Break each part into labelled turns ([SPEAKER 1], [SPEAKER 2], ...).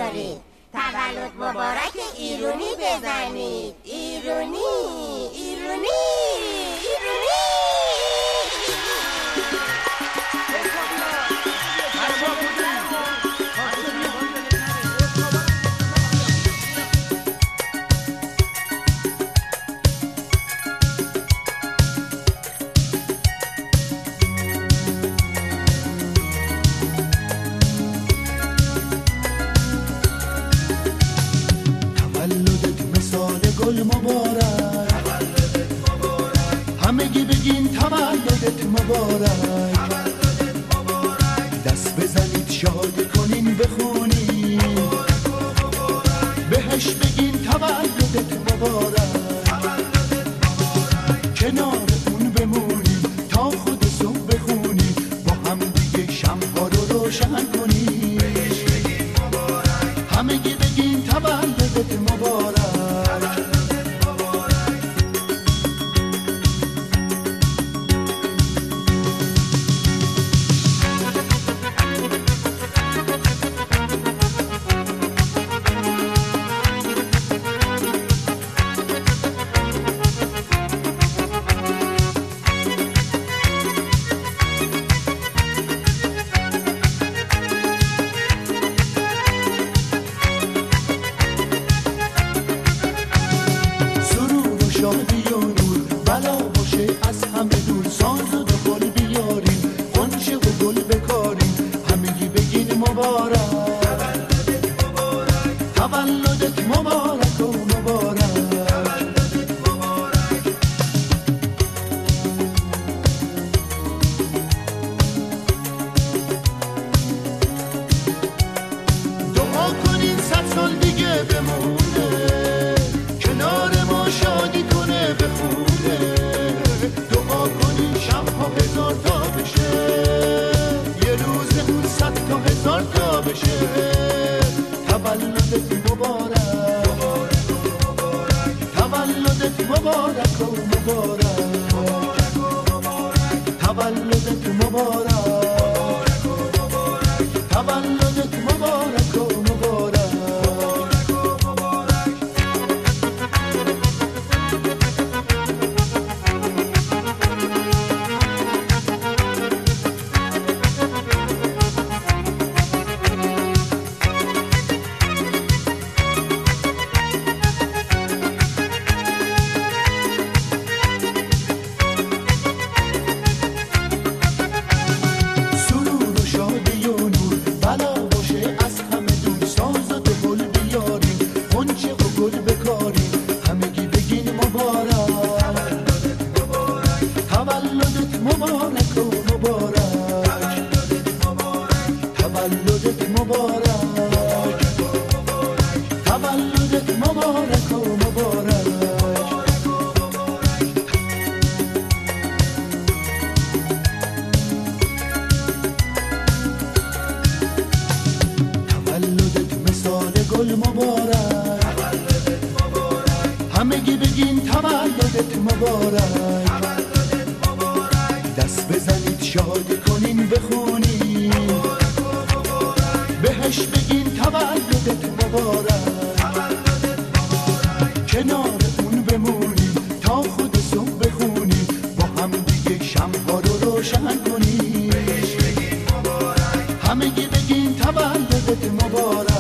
[SPEAKER 1] بذارید. تولد مبارک ایرونی بزنید. ایرونی ایرونی ایرونی.
[SPEAKER 2] گل مبارک، همگی بگین تولدت مبارک. دست بزنید شادی کنین بخونین، بهش بگین تولدت مبارک. کنار اون بمونین تا خود صبح بخونین، با هم دیگه شمع‌ها رو روشن کنین. همگی بگین تولدت مبارک. شادی و نور بلا باشه از همه دور، ساز و دخل بیارین، غنچه و گل بکارین، همگی بگین مبارک. تولدت مبارک و مبارک. دعا کنین 100 سال دیگه بمونه، کنار ما شادی کنه بخونه. دعا کنین شب‌ها 1000 تا بشه، یه روز اون 100 تا 1000 تا بشه. تولدت مبارک، تولدت مبارک و مبارک. تولدت مبارک، تولدت مبارک و مبارک. گل مبارک، همگی بگین تولدت مبارک. دست بزنید شادی کنین بخونین، بهش بگین تولدت مبارک. کنار اون بمونین تا خود صبح بخونین، با هم دیگه شمع‌ها رو روشن کنین. همگی بگین تولدت مبارک.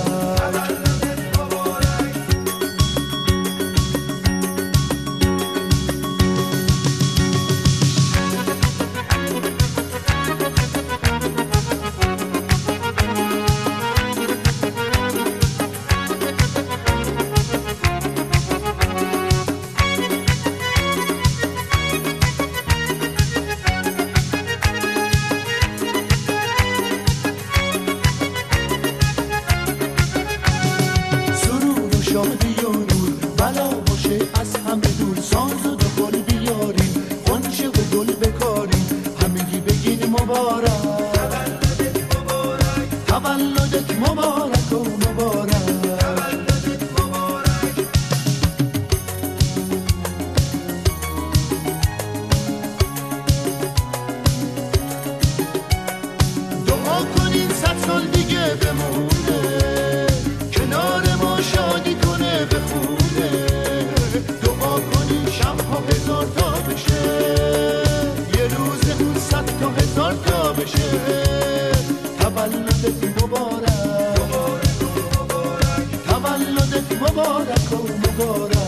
[SPEAKER 2] شادی و نور بلا باشه از همه دور، ساز و دخل بیارین، غنچه و گل بکارین، همگی بگین مبارک. تولدت مبارک و مبارک. دعا کنین 100 سال دیگه بمونه، مبارک و مبارک